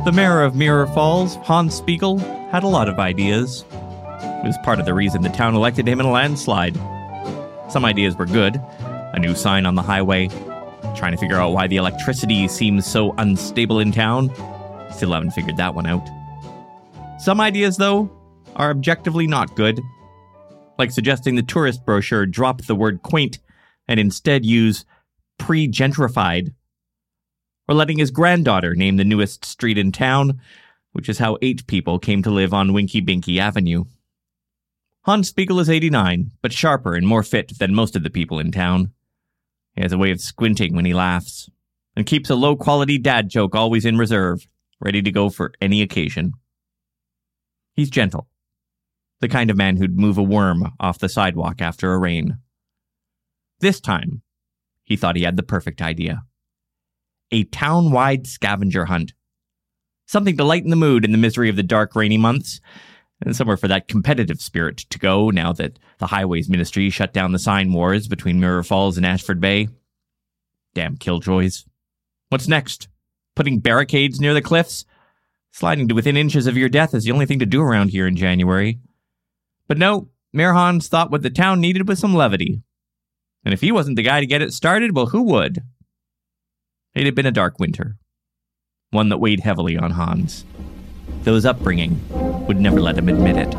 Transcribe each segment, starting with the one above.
The mayor of Mirror Falls, Hans Spiegel, had a lot of ideas. It was part of the reason the town elected him in a landslide. Some ideas were good. A new sign on the highway. Trying to figure out why the electricity seems so unstable in town. Still haven't figured that one out. Some ideas, though, are objectively not good. Like suggesting the tourist brochure drop the word quaint and instead use pre-gentrified. Or letting his granddaughter name the newest street in town, which is how 8 people came to live on Winky Binky Avenue. Hans Spiegel is 89, but sharper and more fit than most of the people in town. He has a way of squinting when he laughs, and keeps a low-quality dad joke always in reserve, ready to go for any occasion. He's gentle, the kind of man who'd move a worm off the sidewalk after a rain. This time, he thought he had the perfect idea. A town-wide scavenger hunt. Something to lighten the mood in the misery of the dark, rainy months, and somewhere for that competitive spirit to go now that the Highways Ministry shut down the sign wars between Mirror Falls and Ashford Bay. Damn killjoys. What's next? Putting barricades near the cliffs? Sliding to within inches of your death is the only thing to do around here in January. But no, Mayor Hans thought what the town needed was some levity. And if he wasn't the guy to get it started, well, who would? It had been a dark winter. One that weighed heavily on Hans. Though his upbringing would never let him admit it.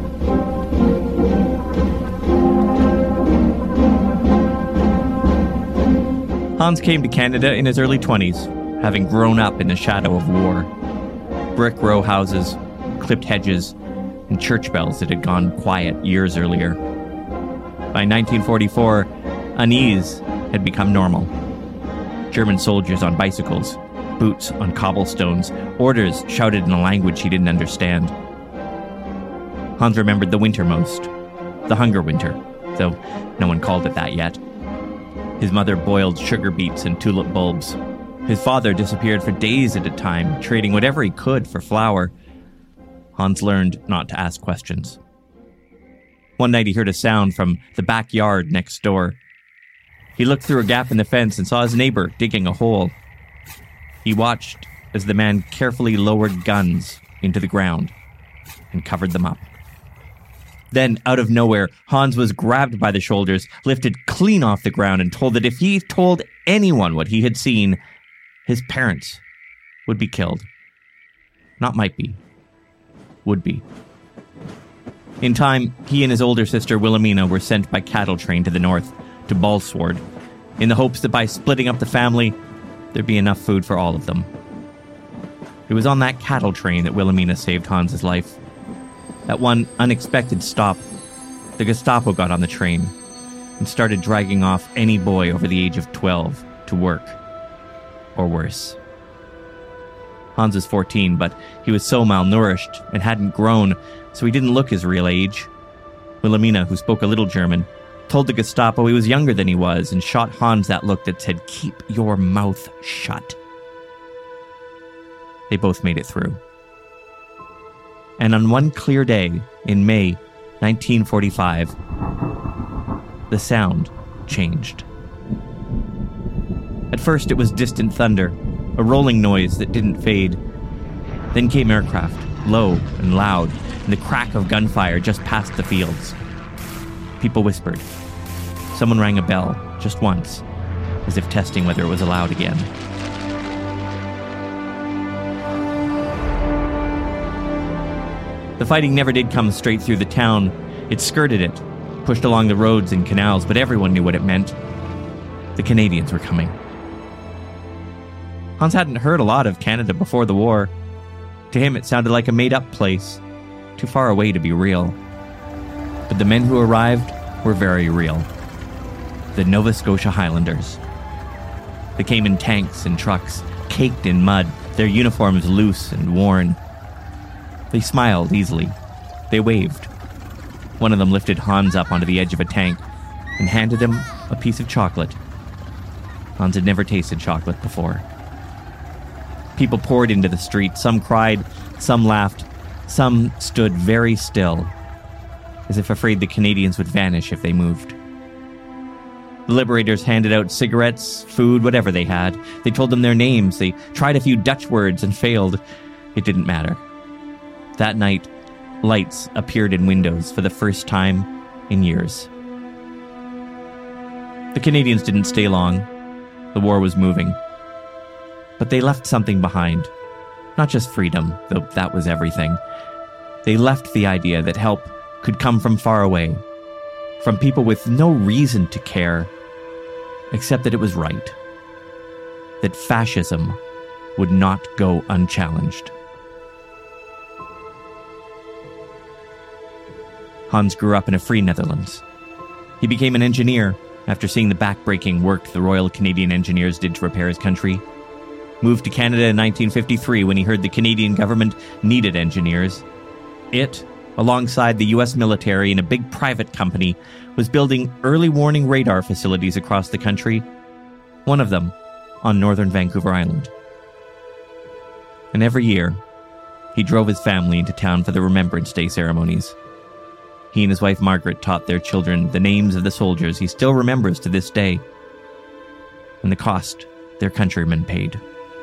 Hans came to Canada in his early 20s, having grown up in the shadow of war. Brick row houses, clipped hedges, and church bells that had gone quiet years earlier. By 1944, unease had become normal. German soldiers on bicycles, boots on cobblestones, orders shouted in a language he didn't understand. Hans remembered the winter most, the hunger winter, though no one called it that yet. His mother boiled sugar beets and tulip bulbs. His father disappeared for days at a time, trading whatever he could for flour. Hans learned not to ask questions. One night he heard a sound from the backyard next door. He looked through a gap in the fence and saw his neighbor digging a hole. He watched as the man carefully lowered guns into the ground and covered them up. Then, out of nowhere, Hans was grabbed by the shoulders, lifted clean off the ground, and told that if he told anyone what he had seen, his parents would be killed. Not might be. Would be. In time, he and his older sister Wilhelmina were sent by cattle train to the north, to Balsward, in the hopes that by splitting up the family, there'd be enough food for all of them. It was on that cattle train that Wilhelmina saved Hans's life. At one unexpected stop, the Gestapo got on the train and started dragging off any boy over the age of 12 to work, or worse. Hans was 14, but he was so malnourished and hadn't grown, so he didn't look his real age. Wilhelmina, who spoke a little German, told the Gestapo he was younger than he was and shot Hans that look that said, "Keep your mouth shut." They both made it through. And on one clear day in May 1945, the sound changed. At first it was distant thunder, a rolling noise that didn't fade. Then came aircraft, low and loud, and the crack of gunfire just past the fields. People whispered. Someone rang a bell, just once, as if testing whether it was allowed again. The fighting never did come straight through the town. It skirted it, pushed along the roads and canals, but everyone knew what it meant. The Canadians were coming. Hans hadn't heard a lot of Canada before the war. To him, it sounded like a made-up place, too far away to be real. But the men who arrived were very real. The Nova Scotia Highlanders. They came in tanks and trucks, caked in mud, their uniforms loose and worn. They smiled easily. They waved. One of them lifted Hans up onto the edge of a tank and handed him a piece of chocolate. Hans had never tasted chocolate before. People poured into the street. Some cried, some laughed, some stood very still, as if afraid the Canadians would vanish if they moved. The liberators handed out cigarettes, food, whatever they had. They told them their names. They tried a few Dutch words and failed. It didn't matter. That night, lights appeared in windows for the first time in years. The Canadians didn't stay long. The war was moving. But they left something behind. Not just freedom, though that was everything. They left the idea that help could come from far away, from people with no reason to care, except that it was right. That fascism would not go unchallenged. Hans grew up in a free Netherlands. He became an engineer after seeing the back-breaking work the Royal Canadian Engineers did to repair his country. Moved to Canada in 1953 when he heard the Canadian government needed engineers. It, alongside the US military and a big private company, was building early warning radar facilities across the country, one of them on northern Vancouver Island. And every year, he drove his family into town for the Remembrance Day ceremonies. He and his wife Margaret taught their children the names of the soldiers he still remembers to this day, and the cost their countrymen paid.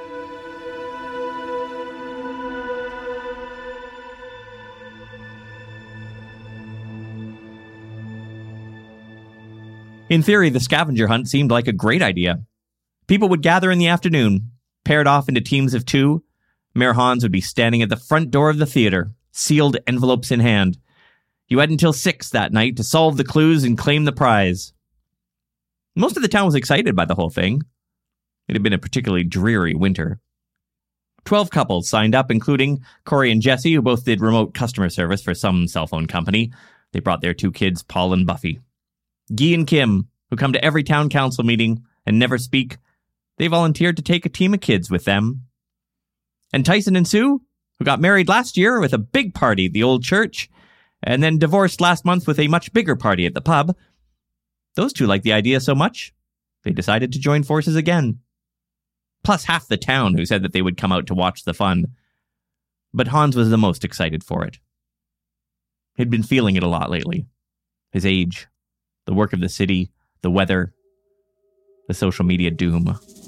In theory, the scavenger hunt seemed like a great idea. People would gather in the afternoon, paired off into teams of 2. Mayor Hans would be standing at the front door of the theater, sealed envelopes in hand. You had until 6 that night to solve the clues and claim the prize. Most of the town was excited by the whole thing. It had been a particularly dreary winter. 12 couples signed up, including Corey and Jesse, who both did remote customer service for some cell phone company. They brought their 2 kids, Paul and Buffy. Guy and Kim, who come to every town council meeting and never speak, they volunteered to take a team of kids with them. And Tyson and Sue, who got married last year with a big party at the old church, and then divorced last month with a much bigger party at the pub. Those 2 liked the idea so much, they decided to join forces again. Plus half the town who said that they would come out to watch the fun. But Hans was the most excited for it. He'd been feeling it a lot lately. His age, the work of the city, the weather, the social media doom.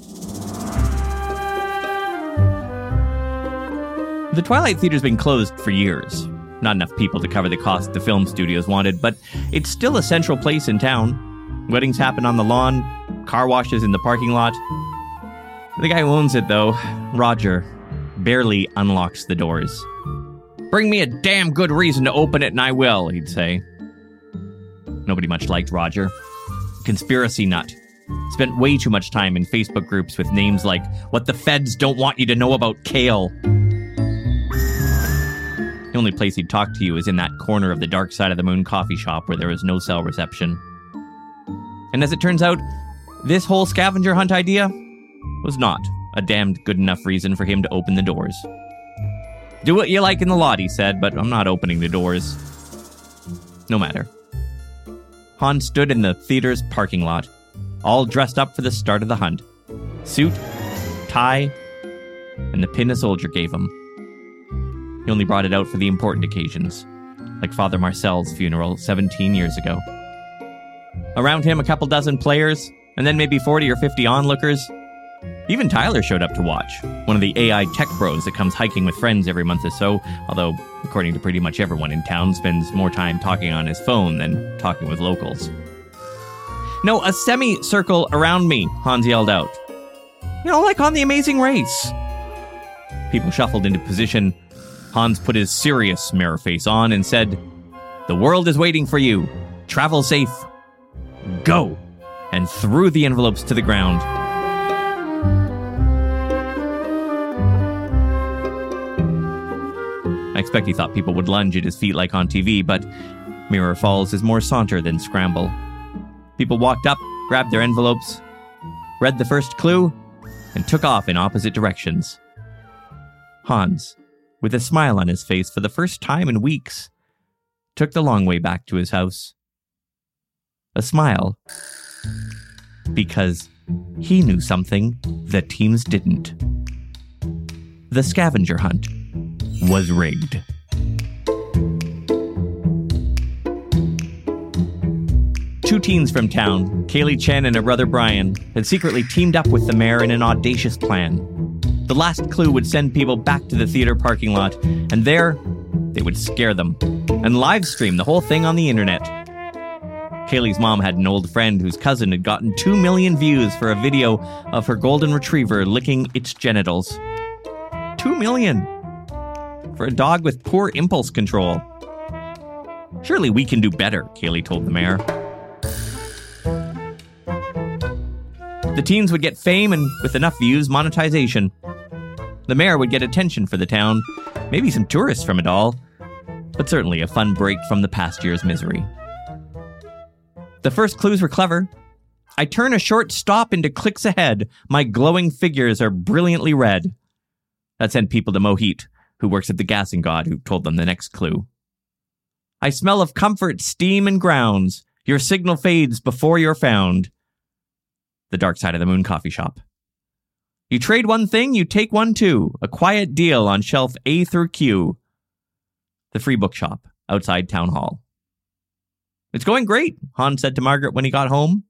The Twilight Theater's been closed for years. Not enough people to cover the cost the film studios wanted, but it's still a central place in town. Weddings happen on the lawn, car washes in the parking lot. The guy who owns it, though, Roger, barely unlocks the doors. "Bring me a damn good reason to open it and I will," he'd say. Nobody much liked Roger. Conspiracy nut. Spent way too much time in Facebook groups with names like "What the Feds Don't Want You to Know About Kale." The only place he'd talk to you is in that corner of the Dark Side of the Moon coffee shop where there was no cell reception. And as it turns out, this whole scavenger hunt idea was not a damned good enough reason for him to open the doors. "Do what you like in the lot," he said, "but I'm not opening the doors." No matter. Hans stood in the theater's parking lot, all dressed up for the start of the hunt. Suit, tie, and the pin a soldier gave him. He only brought it out for the important occasions, like Father Marcel's funeral 17 years ago. Around him, a couple dozen players, and then maybe 40 or 50 onlookers. Even Tyler showed up to watch, one of the AI tech bros that comes hiking with friends every month or so, although, according to pretty much everyone in town, spends more time talking on his phone than talking with locals. "No, a semicircle around me," Hans yelled out. "Like on The Amazing Race." People shuffled into position. Hans put his serious mirror face on and said, "The world is waiting for you. Travel safe. Go!" and threw the envelopes to the ground. I expect he thought people would lunge at his feet like on TV, but Mirror Falls is more saunter than scramble. People walked up, grabbed their envelopes, read the first clue, and took off in opposite directions. Hans, with a smile on his face for the first time in weeks, took the long way back to his house. A smile, because he knew something the teams didn't. The scavenger hunt was rigged. Two teens from town, Kaylee Chen and her brother Brian, had secretly teamed up with the mayor in an audacious plan. The last clue would send people back to the theater parking lot, and there, they would scare them and live stream the whole thing on the internet. Kaylee's mom had an old friend whose cousin had gotten 2 million views for a video of her golden retriever licking its genitals. 2 million! For a dog with poor impulse control. Surely we can do better, Kaylee told the mayor. The teens would get fame and, with enough views, monetization. The mayor would get attention for the town, maybe some tourists from it all, but certainly a fun break from the past year's misery. The first clues were clever. I turn a short stop into clicks ahead. My glowing figures are brilliantly red. That sent people to Mohit, who works at the Gassing God, who told them the next clue. I smell of comfort, steam, and grounds. Your signal fades before you're found. The Dark Side of the Moon coffee shop. You trade one thing, you take one too. A quiet deal on shelf A through Q. The free bookshop outside Town Hall. It's going great, Hans said to Margaret when he got home.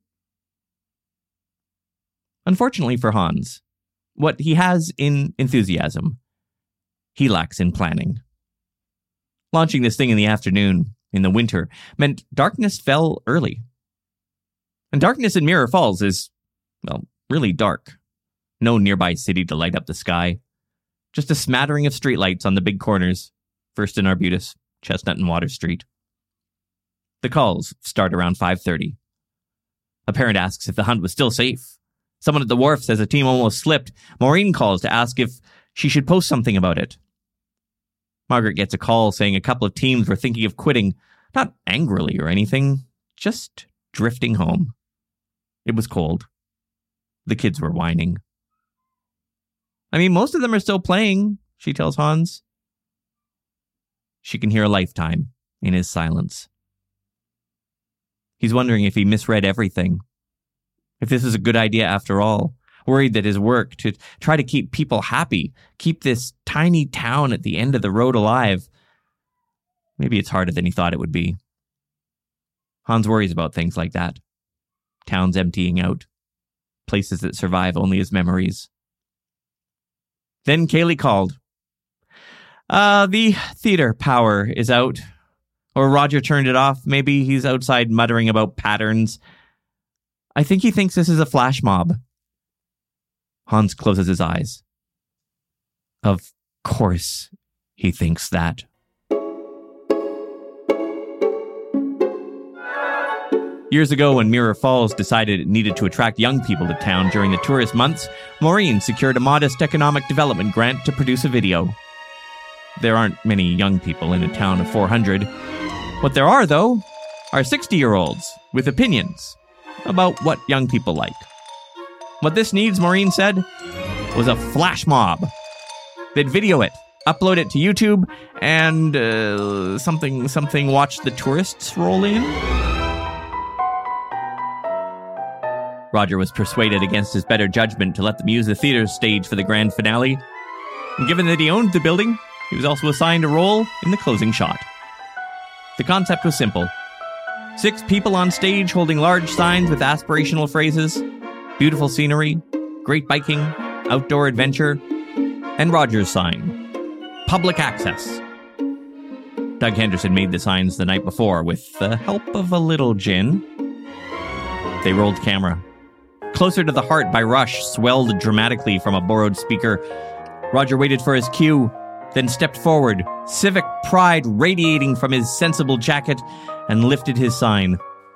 Unfortunately for Hans, what he has in enthusiasm, he lacks in planning. Launching this thing in the afternoon, in the winter, meant darkness fell early. And darkness in Mirror Falls is, well, really dark. No nearby city to light up the sky. Just a smattering of streetlights on the big corners, First and Arbutus, Chestnut and Water Street. The calls start around 5:30. A parent asks if the hunt was still safe. Someone at the wharf says a team almost slipped. Maureen calls to ask if she should post something about it. Margaret gets a call saying a couple of teams were thinking of quitting, not angrily or anything, just drifting home. It was cold. The kids were whining. I mean, most of them are still playing, she tells Hans. She can hear a lifetime in his silence. He's wondering if he misread everything. If this is a good idea after all. Worried that his work to try to keep people happy, keep this tiny town at the end of the road alive, maybe it's harder than he thought it would be. Hans worries about things like that. Towns emptying out. Places that survive only as memories. Then Kaylee called. The theater power is out. Or Roger turned it off. Maybe he's outside muttering about patterns. I think he thinks this is a flash mob. Hans closes his eyes. Of course he thinks that. Years ago, when Mirror Falls decided it needed to attract young people to town during the tourist months, Maureen secured a modest economic development grant to produce a video. There aren't many young people in a town of 400. What there are, though, are 60-year-olds with opinions about what young people like. What this needs, Maureen said, was a flash mob. They'd video it, upload it to YouTube, and watch the tourists roll in. Roger was persuaded against his better judgment to let them use the theater stage for the grand finale. And given that he owned the building, he was also assigned a role in the closing shot. The concept was simple. 6 people on stage holding large signs with aspirational phrases, beautiful scenery, great biking, outdoor adventure, and Roger's sign, public access. Doug Henderson made the signs the night before with the help of a little gin. They rolled camera. Closer to the Heart by Rush swelled dramatically from a borrowed speaker. Roger waited for his cue, then stepped forward, civic pride radiating from his sensible jacket, and lifted his sign.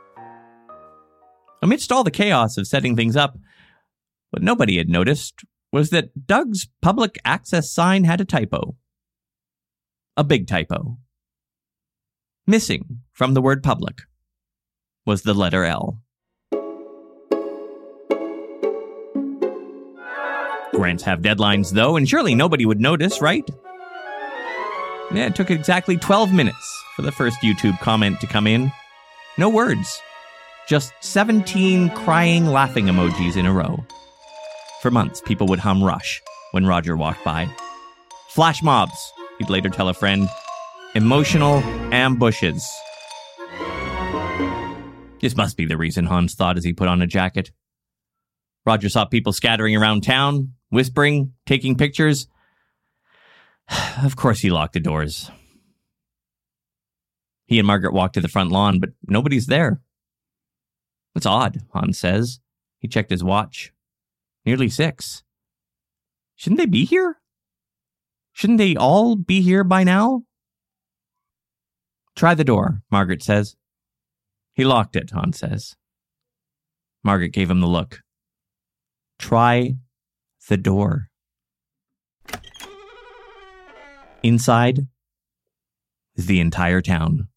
Amidst all the chaos of setting things up, what nobody had noticed was that Doug's public access sign had a typo. A big typo. Missing from the word public was the letter L. Grants have deadlines, though, and surely nobody would notice, right? Yeah, it took exactly 12 minutes for the first YouTube comment to come in. No words. Just 17 crying, laughing emojis in a row. For months, people would hum Rush when Roger walked by. Flash mobs, he'd later tell a friend. Emotional ambushes. This must be the reason, Hans thought as he put on a jacket. Roger saw people scattering around town, whispering, taking pictures. Of course he locked the doors. He and Margaret walked to the front lawn, but nobody's there. It's odd, Hans says. He checked his watch. Nearly 6. Shouldn't they be here? Shouldn't they all be here by now? Try the door, Margaret says. He locked it, Hans says. Margaret gave him the look. Try the door. Inside is the entire town.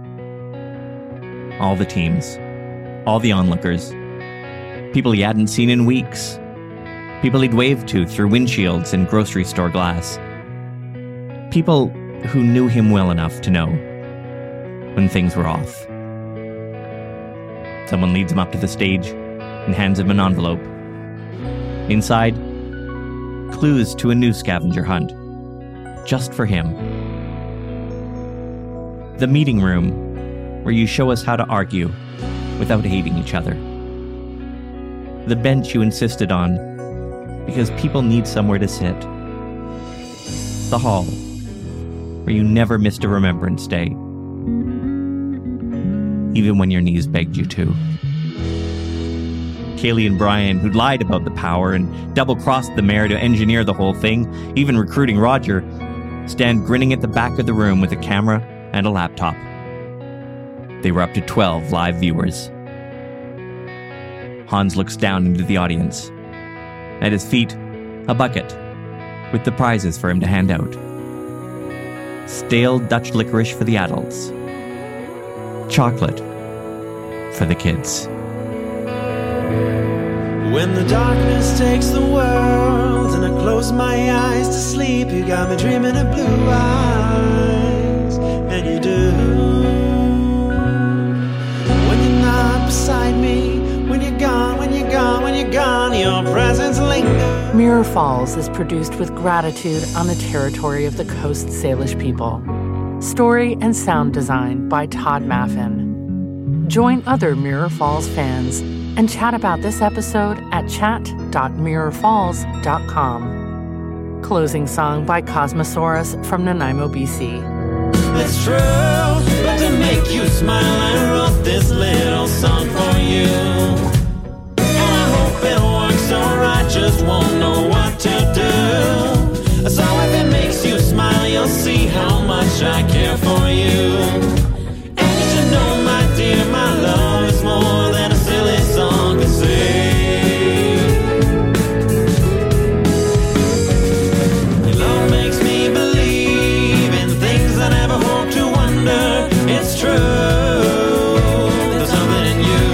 All the teams. All the onlookers. People he hadn't seen in weeks. People he'd waved to through windshields and grocery store glass. People who knew him well enough to know when things were off. Someone leads him up to the stage and hands him an envelope. Inside, clues to a new scavenger hunt. Just for him. The meeting room, where you show us how to argue without hating each other. The bench you insisted on because people need somewhere to sit. The hall, where you never missed a Remembrance Day, even when your knees begged you to. Kaylee and Brian, who'd lied about the power and double-crossed the mayor to engineer the whole thing, even recruiting Roger, stand grinning at the back of the room with a camera and a laptop. They were up to 12 live viewers. Hans looks down into the audience. At his feet, a bucket with the prizes for him to hand out. Stale Dutch licorice for the adults. Chocolate for the kids. When the darkness takes the world and I close my eyes to sleep, you got me dreaming of blue eyes, and you do. When you're not beside me, when you're gone, when you're gone, when you're gone, your presence lingers. Mirror Falls is produced with gratitude on the territory of the Coast Salish people. Story and sound design by Todd Maffin. Join other Mirror Falls fans and chat about this episode at chat.mirrorfalls.com. Closing song by Cosmosaurus from Nanaimo, BC. It's true, but to make you smile, I wrote this little song for you. And I hope it works alright, just won't know what to do. So if it makes you smile, you'll see how much I care for you. And you should know, my dear, my love is more than a silly song to sing. Your love makes me believe in things I never hoped to wonder. It's true, there's something in you.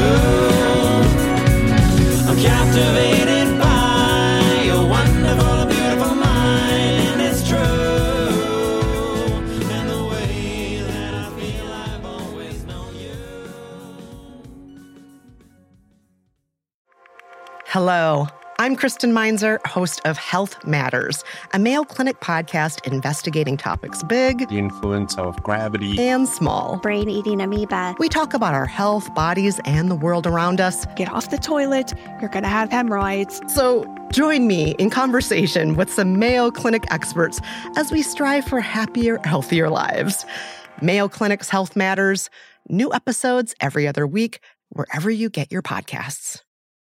I'm captivated by your wonderful, beautiful mind. It's true, and the way that I feel I've always known you. Hello, I'm Kristen Meinzer, host of Health Matters, a Mayo Clinic podcast investigating topics big, the influence of gravity, and small. Brain-eating amoeba. We talk about our health, bodies, and the world around us. Get off the toilet. You're going to have hemorrhoids. So join me in conversation with some Mayo Clinic experts as we strive for happier, healthier lives. Mayo Clinic's Health Matters. New episodes every other week, wherever you get your podcasts.